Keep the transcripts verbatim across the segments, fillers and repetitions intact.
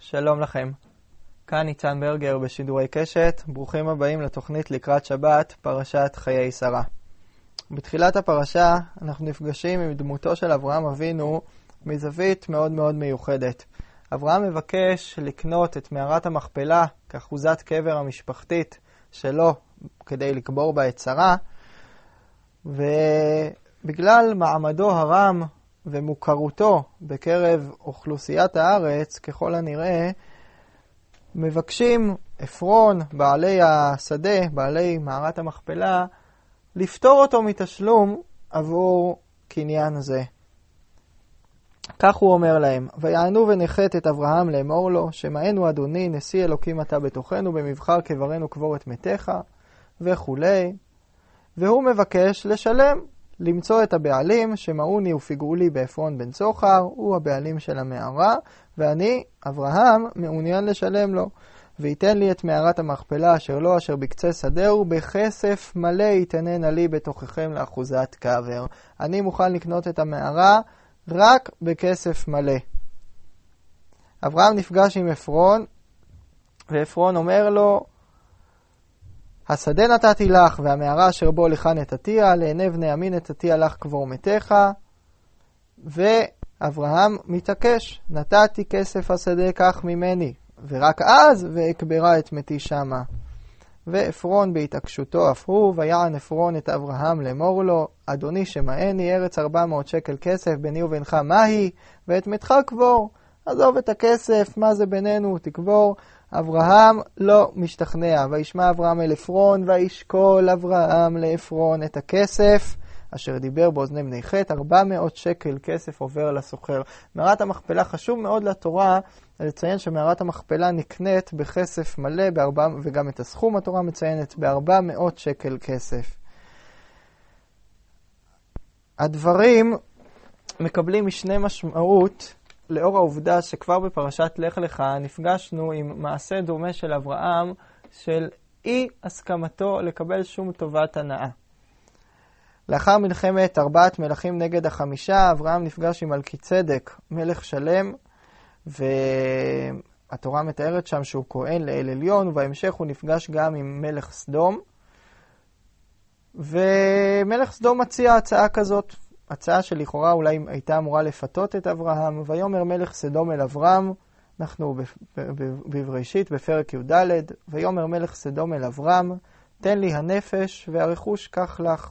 שלום לכם. כאן ניצן ברגר בשידורי קשת. ברוכים הבאים לתוכנית לקראת שבת, פרשת חיי שרה. בתחילת הפרשה אנחנו נפגשים עם דמותו של אברהם אבינו מזווית מאוד מאוד מיוחדת. אברהם מבקש לקנות את מערת המכפלה כאחוזת קבר המשפחתית שלו כדי לקבור בה את שרה, ובגלל מעמדו הרם ומוכרותו בקרב אוכלוסיית הארץ, ככל הנראה, מבקשים אפרון, בעלי השדה, בעלי מערת המכפלה, לפטור אותו מתשלום עבור קניין זה. כך הוא אומר להם, ויענו ונחת את אברהם לאמור לו, שמענו אדוני, נשיא אלוקים אתה בתוכנו, במבחר קברנו קבור את מתיך, וכו'. והוא מבקש לשלם, למצוא את הבעלים, שמעוני ופיגעו לי באפרון בן צוחר, הוא הבעלים של המערה, ואני, אברהם, מעוניין לשלם לו. ויתן לי את מערת המכפלה אשר לו אשר בקצה שדהו, בכסף מלא יתננה לי בתוככם לאחוזת קבר. אני מוכן לקנות את המערה רק בכסף מלא. אברהם נפגש עם אפרון, ואפרון אומר לו, השדה נתתי לך, והמערה אשר בו לך נתתיה, לעיני בני עמי נתתיה לך קבור מתיך. ואברהם מתעקש, נתתי כסף השדה כך ממני, ורק אז ואקברה את מתי שמה. ואפרון בהתעקשותו אף הוא, ויען אפרון את אברהם לאמור לו, אדוני שמעני ארץ ארבע מאות שקל כסף, ביני ובינך מהי, ואת מתך קבור. עזוב את הכסף, מה זה בינינו, תקבור. אברהם לא משתכנע, וישמע אברהם אל אפרון, וישקול אברהם לאפרון את הכסף, אשר דיבר באוזני בני חת, ארבע מאות שקל כסף עובר לסוחר. מערת המכפלה, חשוב מאוד לתורה לציין שמערת המכפלה נקנית בכסף מלא, בארבע, וגם את הסכום התורה מציינת ב-ארבע מאות שקל כסף. הדברים מקבלים משנה משמעות, לאור העובדה שכבר בפרשת לך לך נפגשנו עם מעשה דומה של אברהם, של אי הסכמתו לקבל שום טובת הנאה. לאחר מלחמת ארבעת מלכים נגד החמישה, אברהם נפגש עם מלכיצדק, מלך שלם, והתורה מתארת שם שהוא כהן לאל עליון, ובהמשך הוא נפגש גם עם מלך סדום, ומלך סדום מציע הצעה כזאת, הצעה שלכאורה אולי הייתה אמורה לפתות את אברהם. ויאמר מלך סדום אל אברהם, אנחנו בבראשית בפרק י"ד, ויאמר מלך סדום אל אברהם, תן לי הנפש והרכוש קח לך.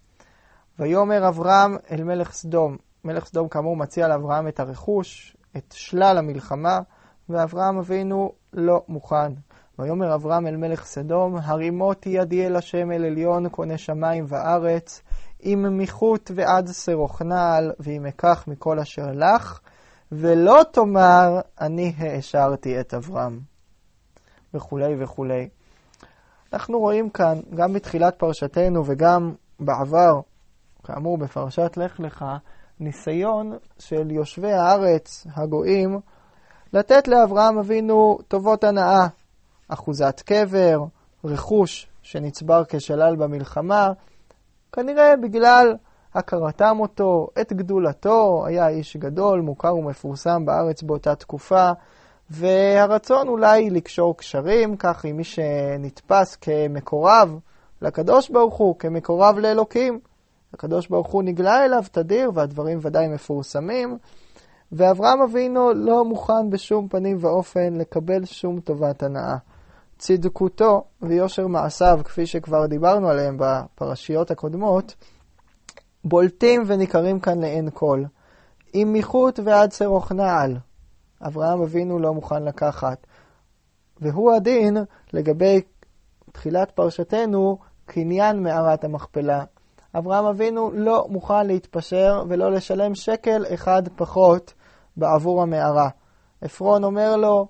ויאמר אברהם אל מלך סדום, מלך סדום כאמור מציע לאברהם את הרכוש, את שלל המלחמה, ואברהם אבינו לא מוכן. ויאמר אברהם אל מלך סדום, הרימותי ידי אל השם אל עליון קונה שמיים וארץ, עם מיחות ועד שרוך נעל, ואם אקח מכל אשר לך, ולא תאמר אני האשרתי את אברהם. וכו' וכו'. אנחנו רואים כאן, גם בתחילת פרשתנו וגם בעבר, כאמור בפרשת לך לך, ניסיון של יושבי הארץ, הגויים, לתת לאברהם אבינו טובות הנאה, אחוזת קבר, רכוש שנצבר כשלל במלחמה, כנראה בגלל הכרתם אותו, את גדולתו, היה איש גדול, מוכר ומפורסם בארץ באותה תקופה, והרצון אולי לקשור קשרים, כך עם מי שנתפס כמקורב לקדוש ברוך הוא, כמקורב לאלוקים. הקדוש ברוך הוא נגלה אליו תדיר, והדברים ודאי מפורסמים, ואברהם אבינו לא מוכן בשום פנים ואופן לקבל שום טובת הנאה. צדקותו ויושר מעשיו, כפי שכבר דיברנו עליהם בפרשיות הקודמות, בולטים וניכרים כאן לעין כל. עם מיחות ועד שרוך נעל, אברהם אבינו לא מוכן לקחת. והוא הדין לגבי תחילת פרשתנו, קניין מערת המכפלה. אברהם אבינו לא מוכן להתפשר ולא לשלם שקל אחד פחות בעבור המערה. אפרון אומר לו,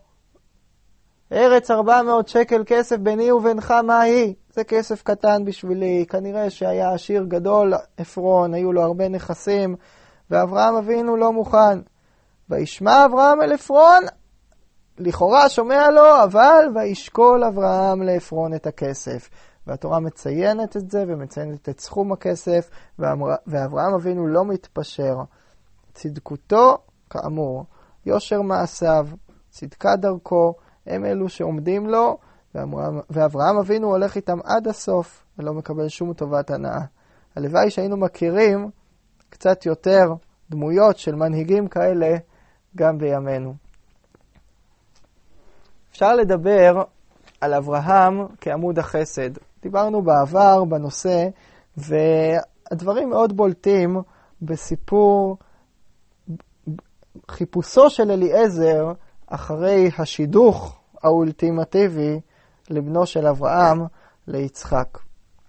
ארץ ארבע מאות שקל כסף ביני ובינך מה היא? זה כסף קטן בשבילי. כנראה שהיה עשיר גדול אפרון, היו לו הרבה נכסים, ואברהם אבינו לא מוכן. וישמע אברהם אל אפרון, לכאורה שומע לו, אבל וישקול אברהם לאפרון את הכסף. והתורה מציינת את זה ומציינת את סכום הכסף, ואברהם אבינו לא מתפשר. צדקותו כאמור, יושר מעשיו, צדקת דרכו, הם אלו שעומדים לו, ואברהם אבינו הולך איתם עד הסוף, ולא מקבל שום טובת הנאה. הלוואי שהיינו מכירים קצת יותר דמויות של מנהיגים כאלה גם בימינו. אפשר לדבר על אברהם כעמוד החסד. דיברנו בעבר בנושא, והדברים מאוד בולטים בסיפור חיפושו של אליעזר אחרי השידוך האולטימטיבי לבנו של אברהם, ליצחק.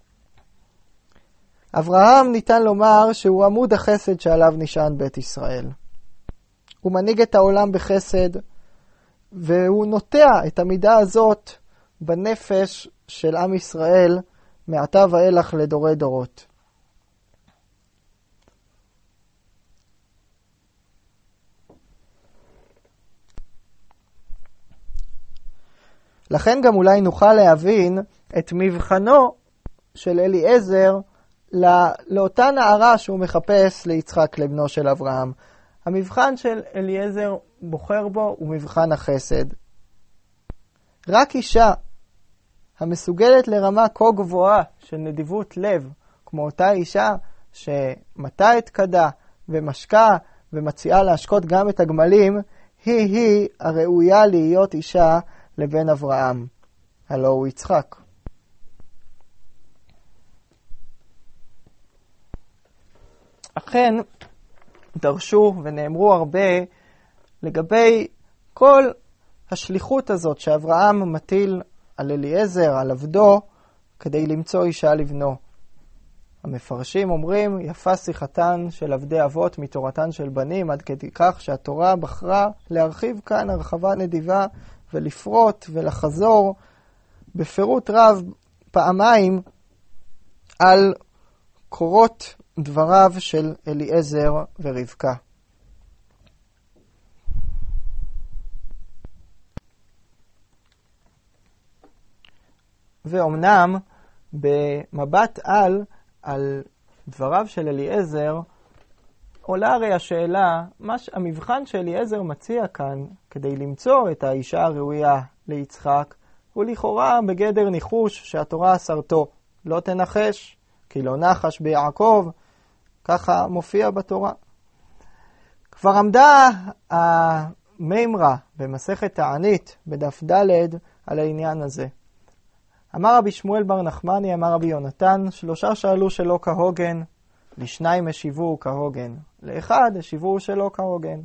אברהם ניתן לומר שהוא עמוד החסד שעליו נשען בית ישראל. הוא מנהיג את העולם בחסד, והוא נוטע את המידה הזאת בנפש של עם ישראל מעתה ואילך לדורי דורות. לכן גם אולי נוכל להבין את מבחנו של אליעזר לא, לאותה נערה שהוא מחפש ליצחק לבנו של אברהם. המבחן של אליעזר בוחר בו הוא מבחן החסד. רק אישה המסוגלת לרמה כה גבוהה של נדיבות לב, כמו אותה אישה שמטה את קדה ומשקה ומציעה להשקות גם את הגמלים, היא-היא הראויה להיות אישה לבן אברהם, הלא הוא יצחק. אכן דרשו ונאמרו הרבה לגבי כל השליחות הזאת שאברהם מטיל על אליעזר, על עבדו, כדי למצוא אישה לבנו. המפרשים אומרים, יפה שיחתן של עבדי אבות מתורתן של בנים, עד כדי כך שהתורה בחרה להרחיב כאן הרחבה נדיבה ולפרוט ולחזור בפירוט רב פעמיים על קורות דבריו של אליעזר ורבקה. ואומנם במבט על על דבריו של אליעזר עולה הרי השאלה, מה המבחן שאליעזר מציע כאן כדי למצוא את האישה הראויה ליצחק הוא לכאורה בגדר ניחוש שהתורה אסרתו. לא תנחש, כי לא נחש ביעקב, ככה מופיע בתורה. כבר עמדה המימרה במסכת תענית בדף ד' על העניין הזה. אמר רבי שמואל בר נחמני, אמר רבי יונתן, שלושה שאלו שלא כהוגן, לשניים השיבו כהוגן, לאחד השיבו שלא כהוגן.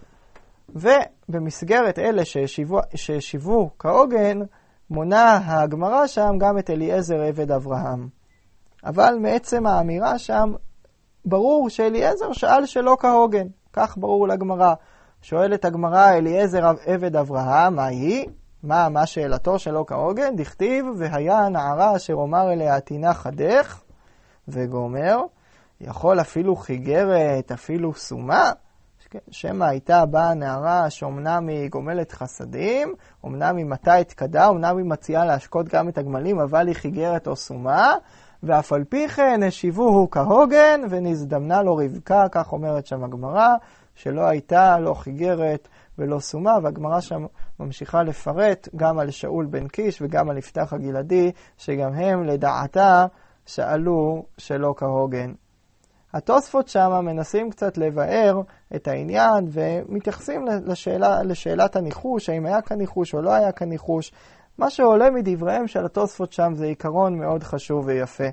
ובמסגרת אלה שהשיבו, שהשיבו כהוגן, מונה הגמרא שם גם את אליעזר עבד אברהם. אבל מעצם האמירה שם, ברור שאליעזר שאל שלא כהוגן, כך ברור לגמרא. שואלת הגמרא, אליעזר עבד אברהם, מה היא? מה, מה שאלתו שלא כהוגן? דכתיב, והיה הנערה אשר אומר אליה תינח חדך, וגומר, יכול אפילו חיגרת, אפילו סומה, שמה הייתה באה הנערה שאומנם היא גומלת חסדים, אומנם היא מטה את קדה, אומנם היא מציעה להשקות גם את הגמלים, אבל היא חיגרת או סומה, ואף על פי כן השיבוהו כהוגן, ונזדמנה לו רבקה, כך אומרת שם הגמרא, שלא הייתה לא חיגרת ולא סומה, והגמרא שם ממשיכה לפרט גם על שאול בן קיש וגם על יפתח הגלעדי, שגם הם לדעתה שאלו שלא כהוגן. התוספות שם מנסים קצת לבאר את העניין ומתייחסים לשאלה, לשאלת הניחוש, האם היה כאן ניחוש או לא היה כאן ניחוש. מה שעולה מדבריהם של התוספות שם זה עיקרון מאוד חשוב ויפה.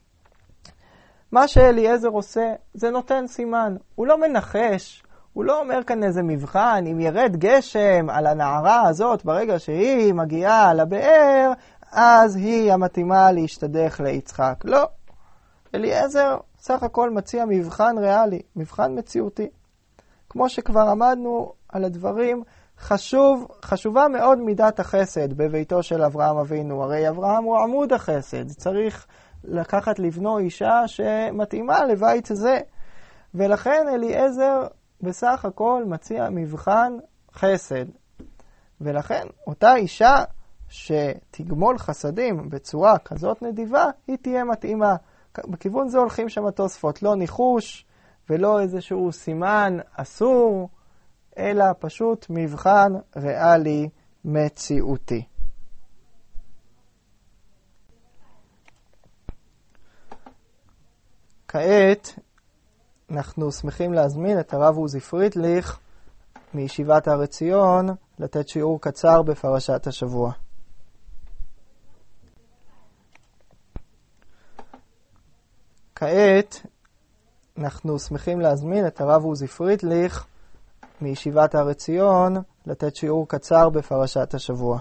מה שאליעזר עושה זה נותן סימן, הוא לא מנחש, הוא לא אומר כאן איזה מבחן, אם ירד גשם על הנערה הזאת ברגע שהיא מגיעה לבאר, אז היא המתאימה להשתדך ליצחק. לא. אליעזר סך הכל מציע מבחן ריאלי, מבחן מציאותי. כמו שכבר עמדנו על הדברים, חשוב, חשובה מאוד מידת החסד בביתו של אברהם אבינו. הרי אברהם הוא עמוד החסד, צריך לקחת לבנו אישה שמתאימה לבית זה. ולכן אליעזר בסך הכל מציע מבחן חסד. ולכן אותה אישה שתגמול חסדים בצורה כזאת נדיבה, היא תהיה מתאימה. בכיוון זה הולכים שם התוספות, לא ניחוש ולא איזשהו סימן אסור, אלא פשוט מבחן ריאלי מציאותי. כעת אנחנו שמחים להזמין את הרב עוזי פרידליך מישיבת הר עציון לתת שיעור קצר בפרשת השבוע. כעת אנחנו שמחים להזמין את הרב עוזי פרידליך מישיבת הר עציון לתת שיעור קצר בפרשת השבוע.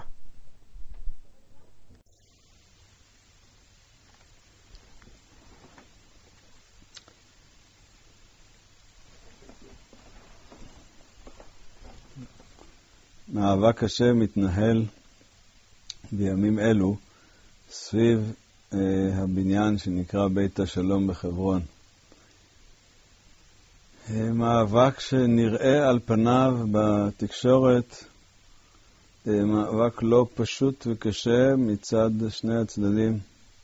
מאבק קשה מתנהל בימים אלו סביב אה, הבניין שנקרא בית השלום בחברון. אה, מאבק שנראה על פניו בתקשורת אה, מאבק לא פשוט וקשה מצד שני הצדדים.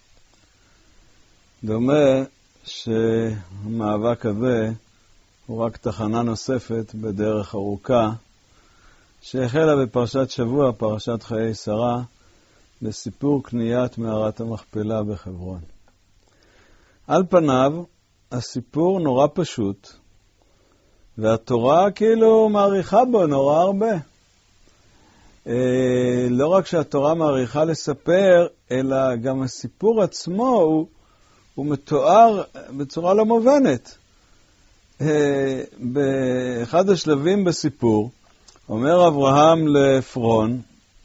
דומה שהמאבק הזה הוא רק תחנה נוספת בדרך ארוכה שהחלה בפרשת שבוע, פרשת חיי שרה, בסיפור קניית מערת המכפלה בחברון. על פניו, הסיפור נורא פשוט, והתורה כאילו מעריכה בו נורא הרבה. אה, לא רק שהתורה מעריכה לספר, אלא גם הסיפור עצמו הוא, הוא מתואר בצורה לא מובנת. אה, באחד השלבים בסיפור, אומר אברהם לעפרון,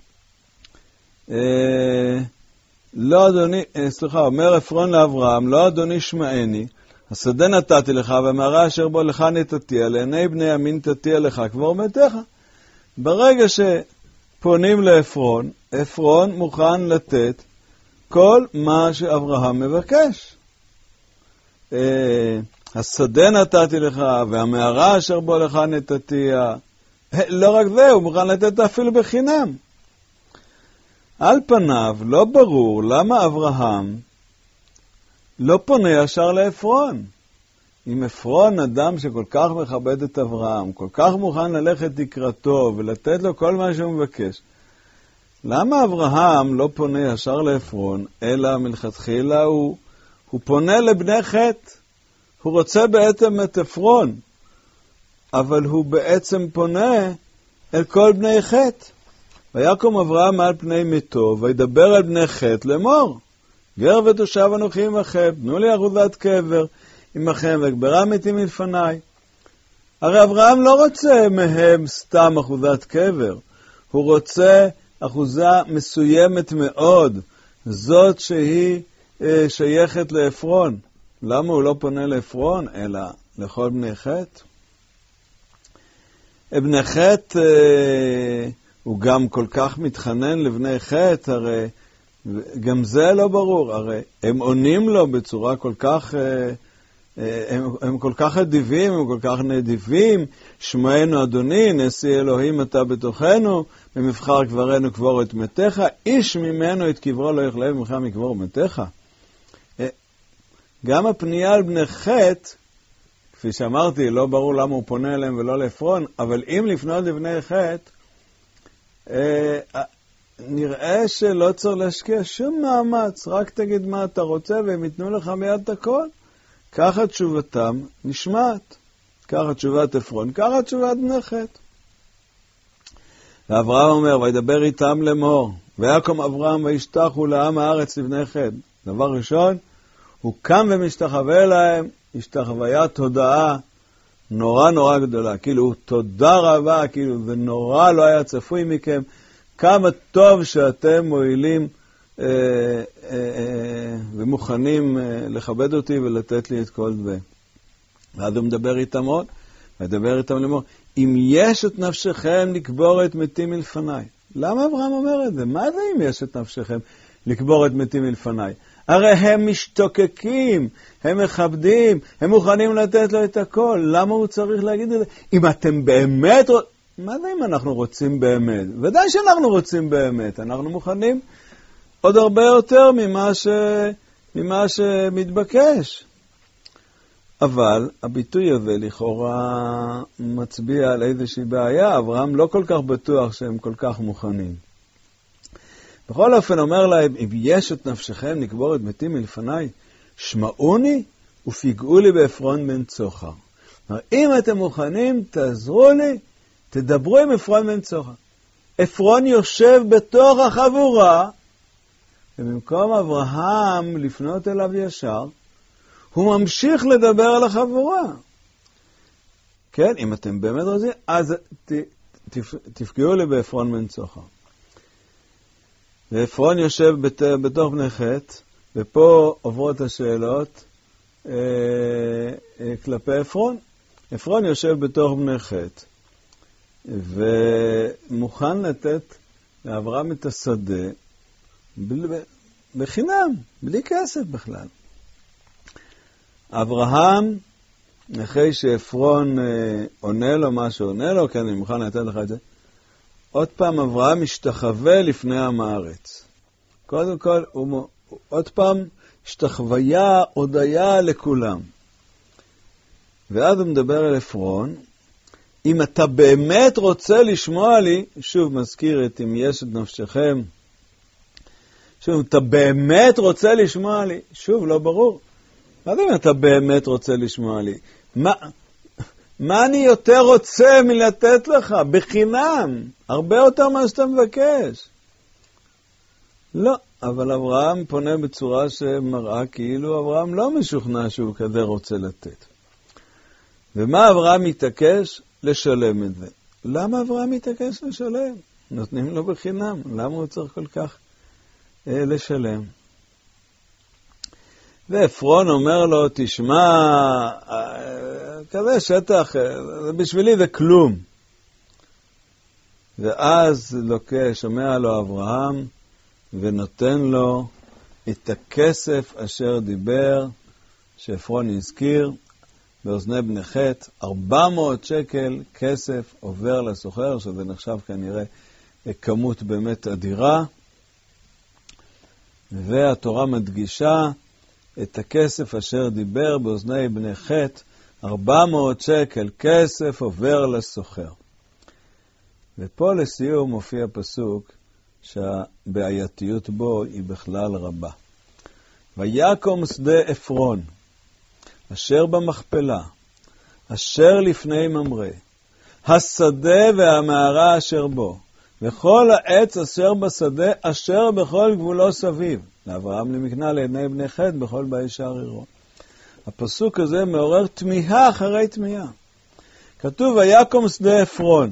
אה, לא אדוני, אה, סליחה, אומר עפרון לאברהם, לא אדוני שמעני, השדה נתתי לך, והמערה אשר בו לך נתתיה, לעיני בני ימין תתיה לך, קבור מתך. ברגע שפונים לעפרון, עפרון מוכן לתת כל מה שאברהם מבקש. אה, השדה נתתי לך, והמערה אשר בו לך נתתיה, לא רק זה, הוא מוכן לתת אפילו בחינם. על פניו לא ברור למה אברהם לא פונה ישר לעפרון. אם עפרון אדם שכל כך מכבד את אברהם, כל כך מוכן ללכת לקראתו ולתת לו כל מה שהוא מבקש, למה אברהם לא פונה ישר לעפרון, אלא מלכתחילה הוא, הוא פונה לבני חטא. הוא רוצה בעצם את עפרון, אבל הוא בעצם פונה אל כל בני חטא. ויקום אברהם מעל פני מיתו, וידבר על בני חטא לאמור, גר ותושב אנוכי עמכם, תנו לי אחוזת קבר עמכם, וגברה מתי מלפניי. הרי אברהם לא רוצה מהם סתם אחוזת קבר, הוא רוצה אחוזה מסוימת מאוד, זאת שהיא אה, שייכת לעפרון. למה הוא לא פונה לעפרון, אלא לכל בני חטא? בני חטא, אה, הוא גם כל כך מתחנן לבני חטא, הרי גם זה לא ברור, הרי הם עונים לו בצורה כל כך, אה, אה, הם, הם כל כך אדיבים, הם כל כך נדיבים, שמענו אדוני, נשיא אלוהים אתה בתוכנו, במבחר קברנו קבור את מתך, איש ממנו את קברו לא יכלה ממך מקבור מתך. אה, גם הפנייה על בני חטא, כפי שאמרתי, לא ברור למה הוא פונה אליהם ולא לעפרון, אבל אם לפנות לבני חטא, אה, נראה שלא צריך להשקיע שום מאמץ, רק תגיד מה אתה רוצה והם ייתנו לך מיד את הכל. ככה תשובתם נשמעת, ככה תשובת עפרון, ככה תשובת בני חטא. ואברהם אומר, וידבר איתם לאמור, ויקום אברהם וישתחו לעם הארץ לבני חטא. דבר ראשון, הוא קם ומשתחווה להם, השתחוויית תודעה נורא נורא גדולה, כאילו תודה רבה, כאילו זה נורא לא היה צפוי מכם, כמה טוב שאתם מועילים אה, אה, אה, ומוכנים אה, לכבד אותי ולתת לי את כל זה. ואז הוא מדבר איתם עוד, מדבר איתם לאמור, אם יש את נפשכם לקבור את מתים מלפניי. למה אברהם אומר את זה? מה זה אם יש את נפשכם לקבור את מתים מלפניי? הרי הם משתוקקים, הם מכבדים, הם מוכנים לתת לו את הכל. למה הוא צריך להגיד את זה? אם אתם באמת... מה זה אם אנחנו רוצים באמת? ודאי שאנחנו רוצים באמת. אנחנו מוכנים עוד הרבה יותר ממה, ש... ממה שמתבקש. אבל הביטוי הזה לכאורה מצביע על איזושהי בעיה. אברהם לא כל כך בטוח שהם כל כך מוכנים. בכל אופן אומר להם, אם יש את נפשכם לקבור את ביתי מלפניי, שמעוני ופיגעו לי בעפרון בן צוחר. אם אתם מוכנים, תעזרו לי, תדברו עם עפרון בן צוחר. עפרון יושב בתוך החבורה, ובמקום אברהם לפנות אליו ישר, הוא ממשיך לדבר על החבורה. כן, אם אתם באמת רוצים, אז ת, תפ, תפגעו לי בעפרון בן צוחר. ועפרון יושב בת, בתוך בני חטא, ופה עוברות השאלות אה, אה, כלפי עפרון. עפרון יושב בתוך בני חטא, ומוכן לתת לאברהם את השדה ב, בחינם, בלי כסף בכלל. אברהם, אחרי שעפרון אה, עונה לו מה שעונה לו, כן, אני מוכן לתת לך את זה, עוד פעם אברהם משתחווה לפני עם הארץ. קודם כל, הוא, עוד פעם, השתחוויה, הודיה לכולם. ואז הוא מדבר אל עפרון, אם אתה באמת רוצה לשמוע לי, שוב מזכיר את אם יש את נפשכם, שוב, אתה באמת רוצה לשמוע לי, שוב, לא ברור. מה זה אם אתה באמת רוצה לשמוע לי? מה, מה אני יותר רוצה מלתת לך? בחינם, הרבה יותר מה שאתה מבקש. לא, אבל אברהם פונה בצורה שמראה כאילו אברהם לא משוכנע שהוא כזה רוצה לתת. ומה אברהם מתעקש? לשלם את זה. למה אברהם מתעקש לשלם? נותנים לו בחינם. למה הוא צריך כל כך אה, לשלם? ועפרון אומר לו, תשמע, אה, כזה שטח, אה, בשבילי זה כלום. ואז לוקח, שומע לו אברהם, ונותן לו את הכסף אשר דיבר, שעפרון הזכיר, באוזני בני חטא, ארבע מאות שקל כסף עובר לסוחר, שזה נחשב כנראה כמות באמת אדירה, והתורה מדגישה את הכסף אשר דיבר באוזני בני חטא, ארבע מאות שקל כסף עובר לסוחר. ופה לסיום מופיע פסוק שהבעייתיות בו היא בכלל רבה. ויקום שדה עפרון, אשר במכפלה, אשר לפני ממרא, השדה והמערה אשר בו, וכל העץ אשר בשדה, אשר בכל גבולו סביב. לאברהם למקנה לעיני בני חטא בכל באי שער עירו. הפסוק הזה מעורר תמיהה אחרי תמיהה. כתוב ויקום שדה עפרון.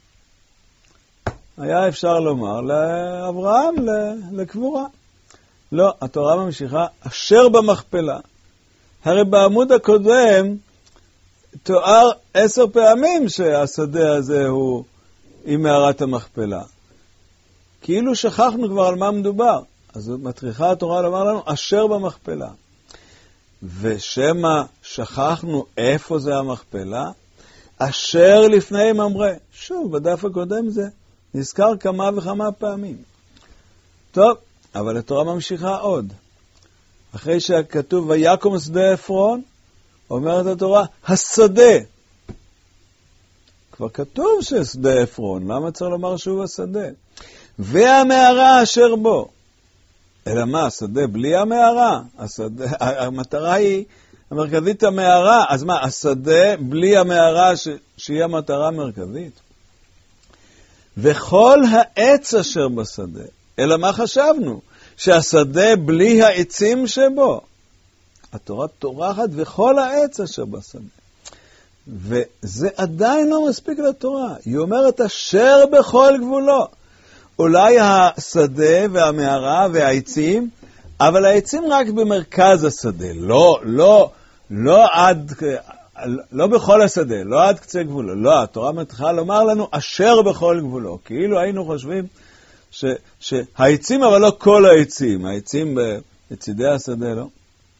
היה אפשר לומר לאברהם לקבורה. לא, התורה ממשיכה, אשר במכפלה. הרי בעמוד הקודם תואר עשר פעמים שהשדה הזה הוא עם מערת המכפלה. כאילו שכחנו כבר על מה מדובר. אז מטריחה התורה לומר לנו, אשר במכפלה. ושמה שכחנו איפה זה המכפלה, אשר לפני ממרא. שוב, בדף הקודם זה נזכר כמה וכמה פעמים. טוב, אבל התורה ממשיכה עוד. אחרי שכתוב ויקום שדה עפרון, אומרת התורה, השדה. כבר כתוב ששדה עפרון, למה צריך לומר שוב השדה? והמערה אשר בו. אלא מה, השדה בלי המערה? השדה, המטרה היא המרכזית המערה, אז מה, השדה בלי המערה ש, שהיא המטרה המרכזית? וכל העץ אשר בשדה, אלא מה חשבנו? שהשדה בלי העצים שבו. התורה טורחת וכל העץ אשר בשדה. וזה עדיין לא מספיק לתורה. היא אומרת אשר בכל גבולו. אולי השדה והמערה והעצים, אבל העצים רק במרכז השדה. לא, לא, לא עד, לא בכל השדה, לא עד קצה גבולו. לא, התורה מתחילה לומר לנו אשר בכל גבולו. כאילו היינו חושבים ש, שהעצים, אבל לא כל העצים. העצים בצדי השדה, לא.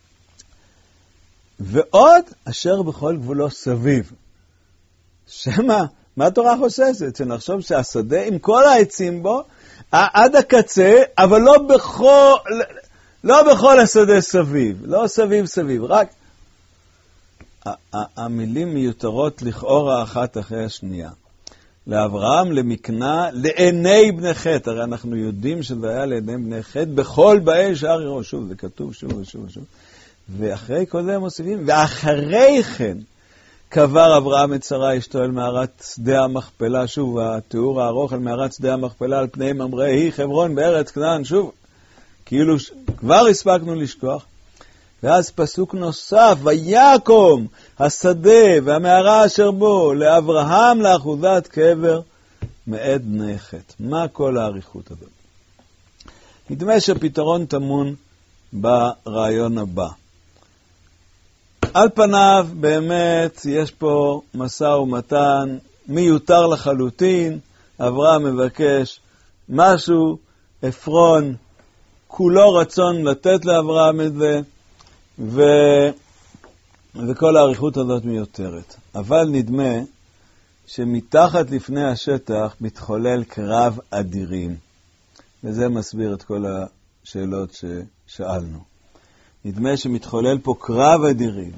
ועוד אשר בכל גבולו סביב. שמה, מה התורה חוששת? שנחשוב שהשדה עם כל העצים בו, עד הקצה, אבל לא בכל, לא בכל השדה סביב. לא סביב סביב, רק המילים מיותרות לכאורה אחת אחרי השנייה. לאברהם, למקנה, לעיני בני חטא. הרי אנחנו יודעים שזה היה לעיני בני חטא, בכל באי שער יראו. שוב, זה כתוב שוב ושוב ושוב. ואחרי כל זה הם מוסיפים, ואחרי כן קבר אברהם את שרה אשתו אל מערת שדה המכפלה. שוב, התיאור הארוך על מערת שדה המכפלה על פני ממראה היא חברון בארץ כנען. שוב, כאילו כבר הספקנו לשכוח. ואז פסוק נוסף, ויקום השדה והמערה אשר בו לאברהם לאחוזת קבר מאת בני חטא. מה כל האריכות הזאת? נדמה שהפתרון טמון ברעיון הבא. על פניו באמת יש פה משא ומתן מיותר לחלוטין. אברהם מבקש משהו, עפרון כולו רצון לתת לאברהם את זה, ו... וכל האריכות הזאת מיותרת. אבל נדמה שמתחת לפני השטח מתחולל קרב אדירים. וזה מסביר את כל השאלות ששאלנו. נדמה שמתחולל פה קרב אדירים.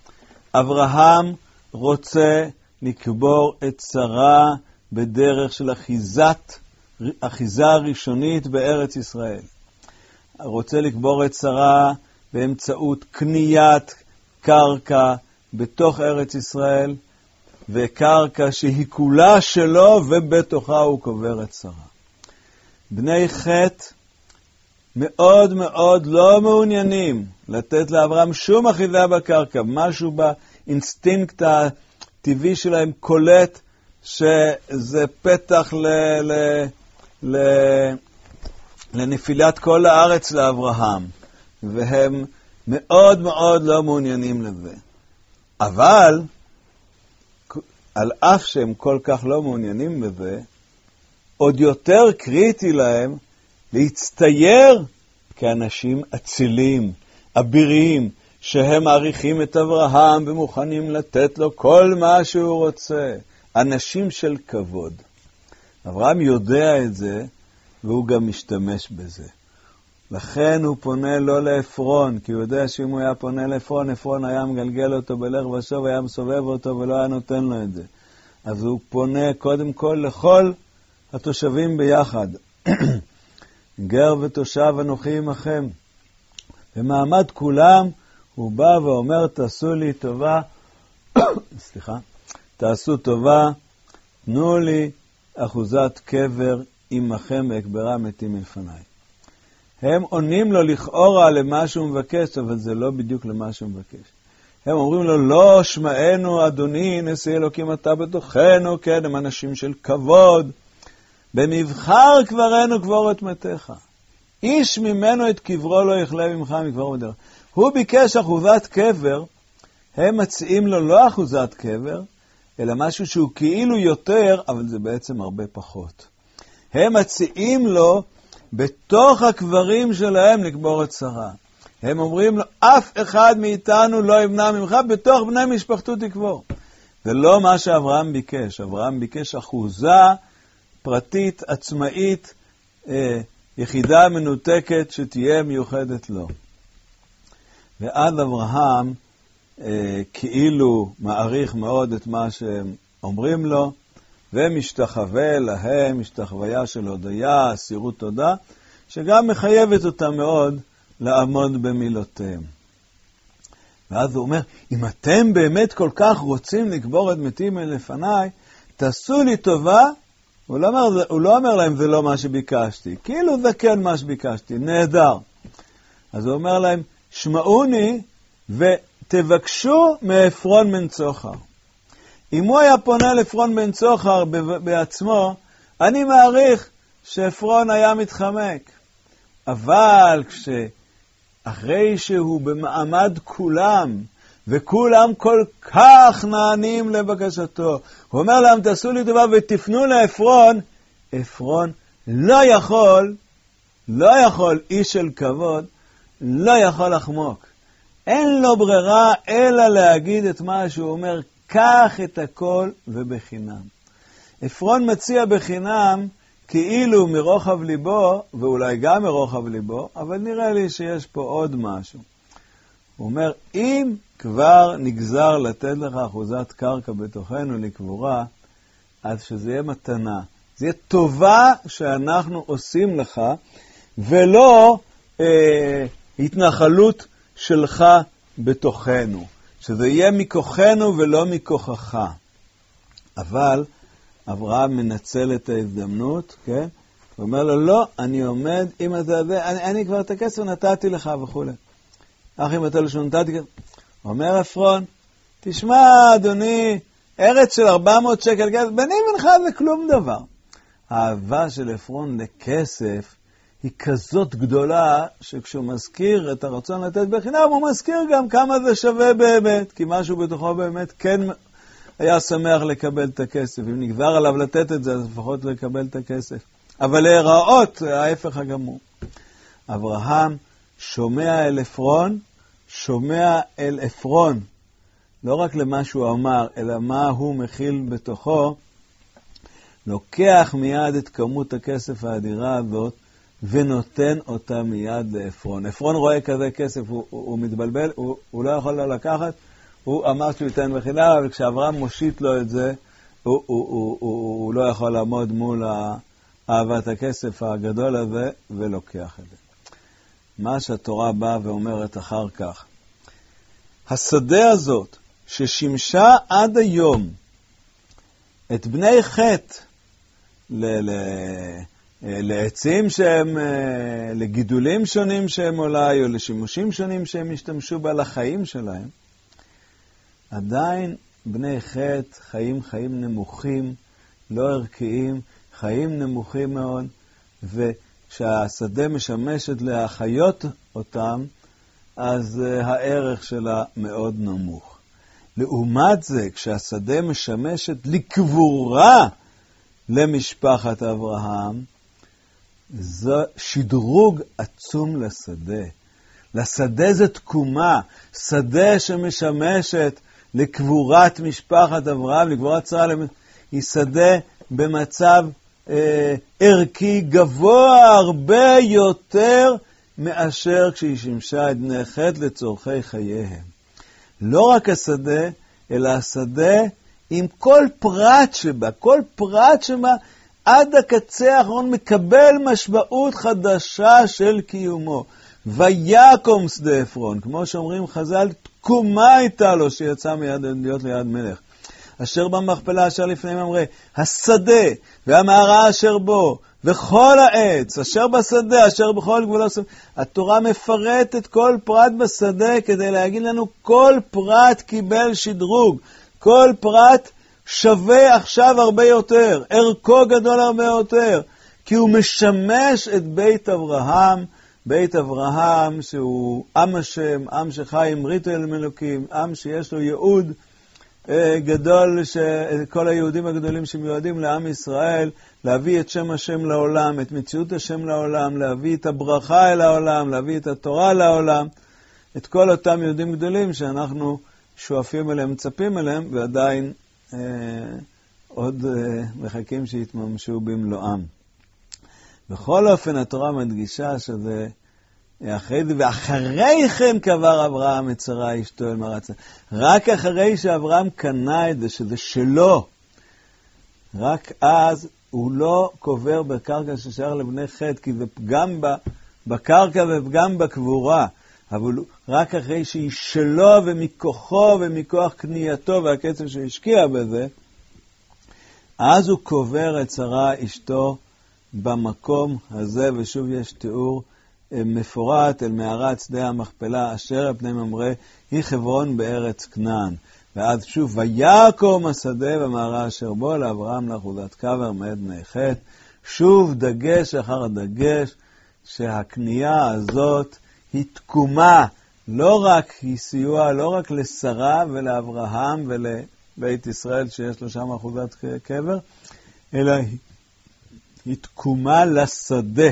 אברהם רוצה לקבור את שרה בדרך של אחיזת, אחיזה ראשונית בארץ ישראל. רוצה לקבור את שרה באמצעות קניית קרקע בתוך ארץ ישראל, וקרקע שהיא כולה שלו ובתוכה הוא קובר את שרה. בני חטא מאוד מאוד לא מעוניינים לתת לאברהם שום אחיזה בקרקע. משהו באינסטינקט הטבעי שלהם קולט שזה פתח ל... ל... ל... לנפילת כל הארץ לאברהם, והם מאוד מאוד לא מעוניינים לזה. אבל, על אף שהם כל כך לא מעוניינים בזה, עוד יותר קריטי להם להצטייר כאנשים אצילים, אבירים, שהם מעריכים את אברהם ומוכנים לתת לו כל מה שהוא רוצה. אנשים של כבוד. אברהם יודע את זה, והוא גם משתמש בזה. לכן הוא פונה לא לעפרון, כי הוא יודע שאם הוא היה פונה לעפרון, עפרון היה מגלגל אותו בלך ושוב, היה מסובב אותו ולא היה נותן לו את זה. אז הוא פונה קודם כל לכל התושבים ביחד. גר ותושב אנוכי עמכם. במעמד כולם הוא בא ואומר, תעשו לי טובה, סליחה, תעשו טובה, תנו לי אחוזת קבר עמכם ואקברה מתים מלפניי. הם עונים לו לכאורה למה שהוא מבקש, אבל זה לא בדיוק למה שהוא מבקש. הם אומרים לו, לא שמענו אדוני נשיא אלוקים אתה בתוכנו, כן, הם אנשים של כבוד. במבחר קברנו קבור את מתיך. איש ממנו את קברו לא יחלה ממך מקבור בדרך. הוא ביקש אחוזת קבר, הם מציעים לו לא אחוזת קבר, אלא משהו שהוא כאילו יותר, אבל זה בעצם הרבה פחות. הם מציעים לו בתוך הקברים שלהם לקבור את שרה. הם אומרים לו, אף אחד מאיתנו לא ימנע ממך, בתוך בני משפחתו תקבור. זה לא מה שאברהם ביקש. אברהם ביקש אחוזה פרטית, עצמאית, אה, יחידה מנותקת שתהיה מיוחדת לו. ואז אברהם אה, כאילו מעריך מאוד את מה שהם אומרים לו, ומשתחווה להם, משתחוויה של הודיה, סירות תודה, שגם מחייבת אותם מאוד לעמוד במילותיהם. ואז הוא אומר, אם אתם באמת כל כך רוצים לקבור את מתים לפניי, תעשו לי טובה. הוא לא אומר, הוא לא אומר להם, זה לא מה שביקשתי. כאילו זה כן מה שביקשתי, נהדר. אז הוא אומר להם, שמעוני ותבקשו מעפרון בן צוחר. אם הוא היה פונה לעפרון בן צוחר בעצמו, אני מעריך שעפרון היה מתחמק. אבל כשאחרי שהוא במעמד כולם, וכולם כל כך נענים לבקשתו, הוא אומר להם, תעשו לי טובה ותפנו לעפרון, עפרון לא יכול, לא יכול, איש של כבוד, לא יכול לחמוק. אין לו ברירה אלא להגיד את מה שהוא אומר, קח את הכל ובחינם. עפרון מציע בחינם כאילו מרוחב ליבו, ואולי גם מרוחב ליבו, אבל נראה לי שיש פה עוד משהו. הוא אומר, אם כבר נגזר לתת לך אחוזת קרקע בתוכנו לקבורה, אז שזה יהיה מתנה. זה יהיה טובה שאנחנו עושים לך, ולא אה, התנחלות שלך בתוכנו. שזה יהיה מכוחנו ולא מכוחך. אבל אברהם מנצל את ההזדמנות, כן? הוא אומר לו, לא, אני עומד, אם אתה זה, אני, אני כבר את הכסף נתתי לך וכו'. אך אם אתה לא שנתתי, אומר עפרון, תשמע אדוני, ארץ של ארבע מאות שקל כסף, ביני ובינך זה כלום דבר. האהבה של עפרון לכסף היא כזאת גדולה, שכשהוא מזכיר את הרצון לתת בחינם, הוא מזכיר גם כמה זה שווה באמת, כי משהו בתוכו באמת כן היה שמח לקבל את הכסף. אם נגזר עליו לתת את זה, אז לפחות לקבל את הכסף. אבל להיראות, ההפך הגמור. אברהם שומע אל עפרון, שומע אל עפרון, לא רק למה שהוא אמר, אלא מה הוא מכיל בתוכו, לוקח מיד את כמות הכסף האדירה הזאת, ונותן אותה מיד לעפרון. עפרון רואה כזה כסף, הוא, הוא, הוא מתבלבל, הוא, הוא לא יכול לא לקחת, הוא אמר שהוא ייתן בחינם, אבל כשאברהם מושיט לו את זה, הוא, הוא, הוא, הוא, הוא לא יכול לעמוד מול אהבת הכסף הגדול הזה, ולוקח את זה. מה שהתורה באה ואומרת אחר כך, השדה הזאת, ששימשה עד היום את בני חטא, ל... ל... לעצים שהם, לגידולים שונים שהם אולי, או לשימושים שונים שהם השתמשו בה לחיים שלהם, עדיין בני חטא חיים חיים נמוכים, לא ערכיים, חיים נמוכים מאוד, וכשהשדה משמשת להחיות אותם, אז הערך שלה מאוד נמוך. לעומת זה, כשהשדה משמשת לקבורה למשפחת אברהם, זה שדרוג עצום לשדה. לשדה זה תקומה, שדה שמשמשת לקבורת משפחת אברהם, לקבורת שרה, היא שדה במצב אה, ערכי גבוה הרבה יותר מאשר כשהיא שימשה את בני חטא לצורכי חייהם. לא רק השדה, אלא השדה עם כל פרט שבה, כל פרט שבה, עד הקצה האחרון מקבל משמעות חדשה של קיומו. ויקום שדה עפרון, כמו שאומרים חז"ל, תקומה הייתה לו שיצא מיד להיות ליד מלך. אשר במכפלה אשר לפניהם אמרה, השדה והמערה אשר בו, וכל העץ אשר בשדה, אשר בכל גבולו. התורה מפרטת כל פרט בשדה כדי להגיד לנו כל פרט קיבל שדרוג, כל פרט שווה עכשיו הרבה יותר, ערכו גדול הרבה יותר, כי הוא משמש את בית אברהם, בית אברהם שהוא עם השם, עם שחי עם ברית עם אלוקים, עם שיש לו ייעוד גדול, כל היהודים הגדולים שמיועדים לעם ישראל, להביא את שם השם לעולם, את מציאות השם לעולם, להביא את הברכה אל העולם, להביא את התורה לעולם, את כל אותם יהודים גדולים שאנחנו שואפים אליהם, מצפים אליהם, ועדיין אה, עוד אה, מחכים שיתממשו במלואם. בכל אופן התורה מדגישה שזה אחרי זה, ואחרי כן קבר אברהם את שרה אשתו אל מרצה. רק אחרי שאברהם קנה את זה, שזה שלו, רק אז הוא לא קובר בקרקע ששייך לבני חטא, כי זה פגם בקרקע ופגם בקבורה, אבל רק אחרי שהיא שלו ומכוחו ומכוח קנייתו והכסף שהשקיע בזה, אז הוא קובר את שרה אשתו במקום הזה, ושוב יש תיאור מפורט אל מערת שדה המכפלה, אשר על פני ממרא, היא חברון בארץ כנען. ואז שוב, ויקום השדה במערה אשר בו, לאברהם לאחוזת קבר מאת בני חטא. שוב דגש אחר דגש, שהקנייה הזאת היא תקומה, לא רק היא סיוע, לא רק לשרה ולאברהם ולבית ישראל שיש לו שם אחוזת קבר, אלא היא, היא תקומה לשדה.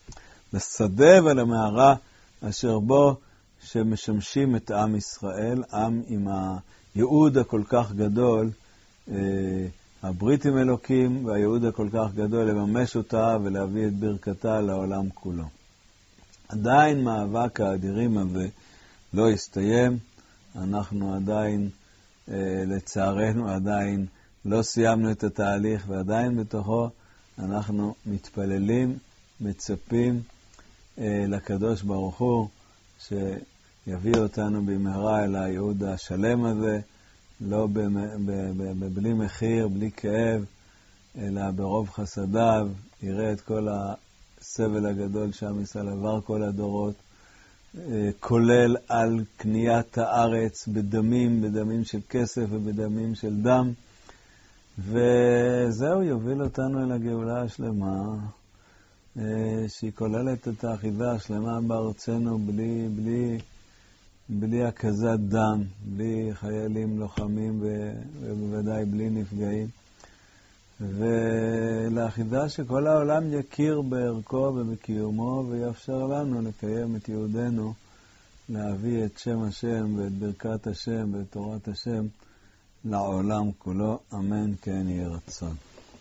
לשדה ולמערה אשר בו שמשמשים את עם ישראל, עם עם הייעוד הכל כך גדול, אה, הברית עם אלוקים והייעוד הכל כך גדול לממש אותה ולהביא את ברכתה לעולם כולו. עדיין מאבק האדירים הזה לא הסתיים. אנחנו עדיין, לצערנו, עדיין לא סיימנו את התהליך, ועדיין בתוכו אנחנו מתפללים, מצפים לקדוש ברוך הוא, שיביא אותנו במהרה אל הייעוד השלם הזה, לא בלי מחיר, בלי כאב, אלא ברוב חסדיו, יראה את כל הסבל הגדול שעם ישראל עבר כל הדורות, כולל על קניית הארץ בדמים, בדמים של כסף ובדמים של דם, וזהו, יוביל אותנו אל הגאולה השלמה, שהיא כוללת את האחיזה השלמה בארצנו בלי, בלי, בלי הקזת דם, בלי חיילים לוחמים ובוודאי בלי נפגעים, ולאחיזה שכל העולם יכיר בערכו ובקיומו ויאפשר לנו לקיים את יהודנו, להביא את שם השם ואת ברכת השם ואת תורת השם לעולם כולו. אמן כן יהיה רצון.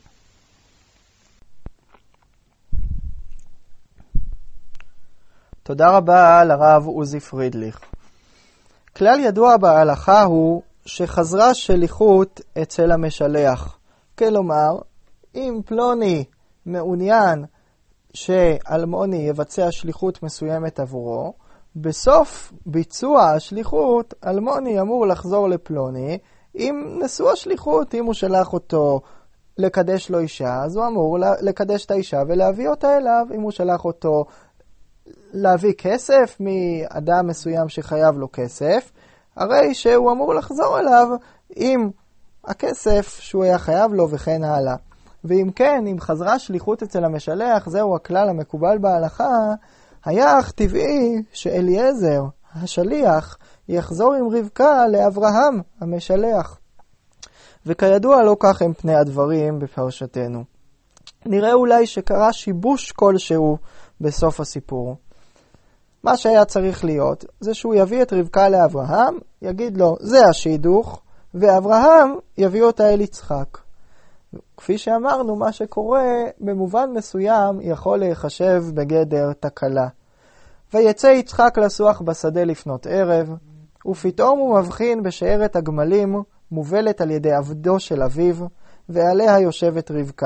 תודה רבה לרב עוזי פרידליך. כלל ידוע בהלכה הוא שחזרה שליחות אצל המשלח. כלומר, אם פלוני מעוניין שאלמוני יבצע שליחות מסוימת עבורו, בסוף ביצוע השליחות, אלמוני אמור לחזור לפלוני עם נשוא השליחות. אם הוא שלח אותו לקדש לו אישה, אז הוא אמור לקדש את האישה ולהביא אותה אליו. אם הוא שלח אותו להביא כסף מאדם מסוים שחייב לו כסף, הרי שהוא אמור לחזור אליו עם הכסף שהוא היה חייב לו וכן הלאה. ואם כן, אם חזרה שליחות אצל המשלח, זהו הכלל המקובל בהלכה, היה אך טבעי שאליעזר, השליח, יחזור עם רבקה לאברהם, המשלח. וכידוע לא כך הם פני הדברים בפרשתנו. נראה אולי שקרה שיבוש כלשהו בסוף הסיפור. מה שהיה צריך להיות זה שהוא יביא את רבקה לאברהם, יגיד לו זה השידוך, ואברהם יביא אותה אל יצחק. כפי שאמרנו, מה שקורה במובן מסוים יכול להיחשב בגדר תקלה. ויצא יצחק לסוח בשדה לפנות ערב, ופתאום הוא מבחין בשערת הגמלים מובלת על ידי עבדו של אביו, ועליה יושבת רבקה.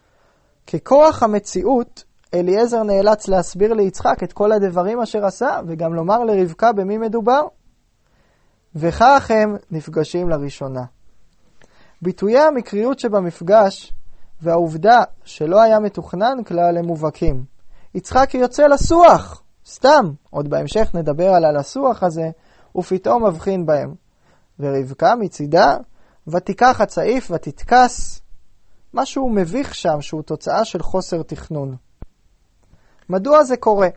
ככוח המציאות, אליעזר נאלץ להסביר ליצחק את כל הדברים אשר עשה, וגם לומר לרבקה במי מדובר. וכך הם נפגשים לראשונה. ביטויי המקריות שבמפגש והעובדה שלא היה מתוכנן כלל הם מובהקים. יצחק יוצא לסוח, סתם, עוד בהמשך נדבר על הלסוח הזה, ופתאום מבחין בהם. ורבקה מצידה, ותיקח הצעיף ותתכס, משהו מביך שם שהוא תוצאה של חוסר תכנון. מדוע זה קורה?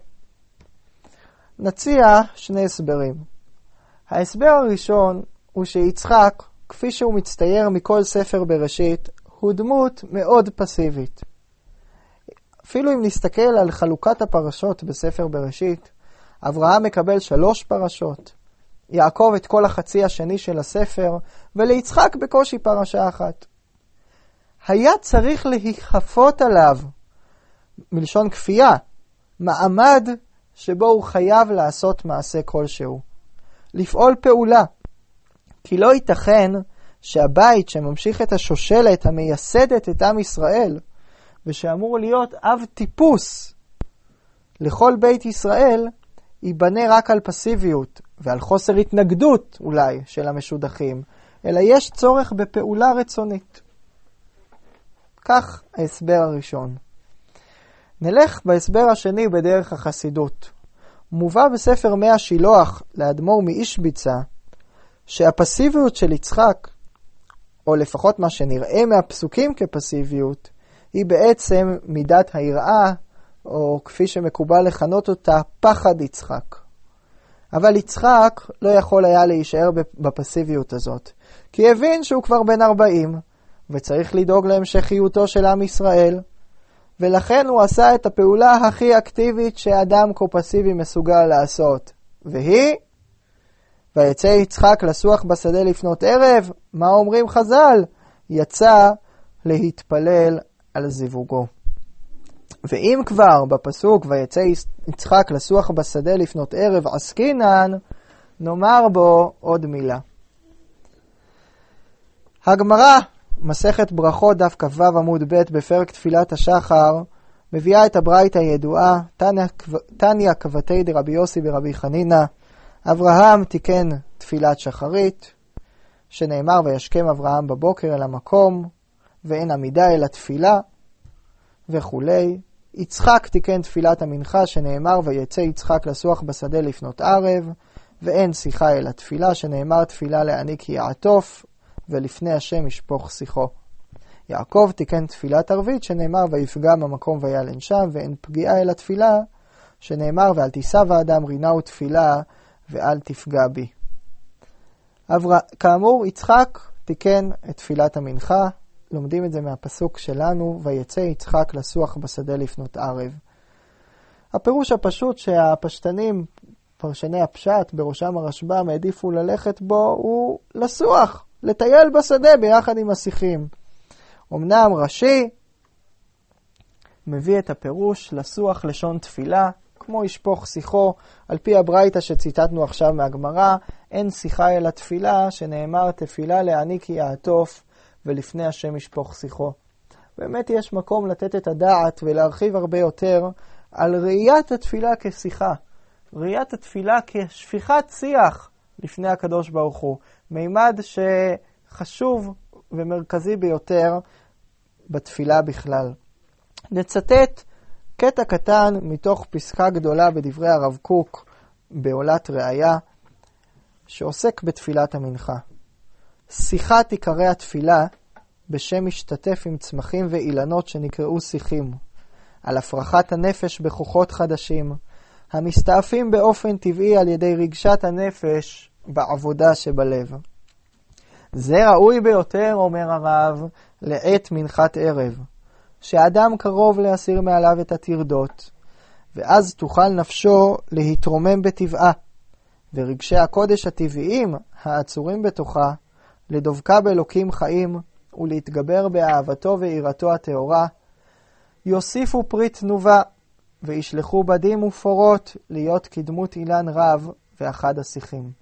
נציע שני הסברים. ההסבר הראשון הוא שיצחק, כפי שהוא מצטייר מכל ספר בראשית, הוא דמות מאוד פסיבית. אפילו אם נסתכל על חלוקת הפרשות בספר בראשית, אברהם מקבל שלוש פרשות, יעקב את כל החצי השני של הספר, וליצחק בקושי פרשה אחת. היה צריך להיחפות עליו, מלשון כפייה, מעמד שבו הוא חייב לעשות מעשה כלשהו. לפעול פעולה. כי לא ייתכן שהבית שממשיך את השושלת המייסדת את עם ישראל, ושאמור להיות אב טיפוס לכל בית ישראל, ייבנה רק על פסיביות ועל חוסר התנגדות אולי של המשודכים, אלא יש צורך בפעולה רצונית. כך ההסבר הראשון. נלך בהסבר השני בדרך החסידות. מובא בספר מאה שילוח לאדמו"ר מאישביצה, שהפסיביות של יצחק, או לפחות מה שנראה מהפסוקים כפסיביות, היא בעצם מידת היראה, או כפי שמקובל לכנות אותה, פחד יצחק. אבל יצחק לא יכול היה להישאר בפסיביות הזאת, כי הבין שהוא כבר בן ארבעים, וצריך לדאוג להמשכיותו של עם ישראל, ולכן הוא עשה את הפעולה הכי אקטיבית שאדם כה פסיבי מסוגל לעשות. והיא, ויצא יצחק לסוח בשדה לפנות ערב, מה אומרים חז"ל? יצא להתפלל על זיווגו. ואם כבר בפסוק ויצא יצחק לסוח בשדה לפנות ערב עסקינן, נאמר בו עוד מילה. הגמרא, מסכת ברכות דף כ"ו עמוד ב' בפרק תפילת השחר, מביאה את הברייתא הידועה, תניא כבתי דרבי יוסי ברבי חנינא, אברהם תיקן תפילת שחרית, שנאמר וישכם אברהם בבוקר אל המקום, ואין עמידה אל התפילה, וכולי. יצחק תיקן תפילת המנחה, שנאמר ויצא יצחק לסוח בשדה לפנות ערב, ואין שיחה אל התפילה, שנאמר תפילה להעניק יעטוף, ולפני השם ישפוך שיחו. יעקב תיקן תפילת ערבית, שנאמר ויפגע במקום וילן שם, ואין פגיעה אל התפילה, שנאמר ואל תישא האדם רינה ותפילה, ואל תפגע בי. אבר... כאמור, יצחק תיקן את תפילת המנחה, לומדים את זה מהפסוק שלנו, ויצא יצחק לסוח בשדה לפנות ערב. הפירוש הפשוט שהפשטנים, פרשני הפשט, בראשם הרשב"ם, העדיפו ללכת בו, הוא לסוח, לטייל בשדה ביחד עם השיחים. אמנם רש"י מביא את הפירוש לסוח לשון תפילה, כמו ישפוך שיחו, על פי הברייתא שציטטנו עכשיו מהגמרא, אין שיחה אלא תפילה, שנאמר תפילה להעניק יעטוף, ולפני השם ישפוך שיחו. באמת יש מקום לתת את הדעת ולהרחיב הרבה יותר על ראיית התפילה כשיחה. ראיית התפילה כשפיכת שיח לפני הקדוש ברוך הוא. מימד שחשוב ומרכזי ביותר בתפילה בכלל. נצטט קטע קטן מתוך פסקה גדולה בדברי הרב קוק בעולת ראיה, שעוסק בתפילת המנחה. שיחה תיקרא התפילה בשם משתתף עם צמחים ואילנות שנקראו שיחים, על הפרחת הנפש בכוחות חדשים, המסתעפים באופן טבעי על ידי רגשת הנפש בעבודה שבלב. זה ראוי ביותר, אומר הרב, לעת מנחת ערב, שהאדם קרוב להסיר מעליו את הטרדות, ואז תוכל נפשו להתרומם בטבעה, ורגשי הקודש הטבעיים העצורים בתוכה, לדבקה באלוקים חיים ולהתגבר באהבתו ויראתו הטהורה, יוסיפו פרי תנובה וישלחו בדים ופורות להיות כדמות אילן רב ואחד השיחים.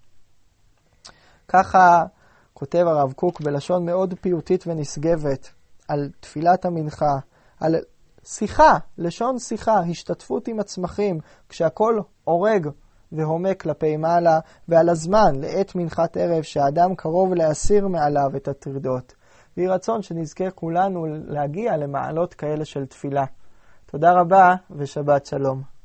ככה כותב הרב קוק בלשון מאוד פיוטית ונשגבת על תפילת המנחה, על שיחה, לשון שיחה, השתתפות עם הצמחים, כשהכל הורג והומה כלפי מעלה, ועל הזמן, לעת מנחת ערב, שהאדם קרוב להסיר מעליו את הטרדות. ויהי רצון שנזכה כולנו להגיע למעלות כאלה של תפילה. תודה רבה ושבת שלום.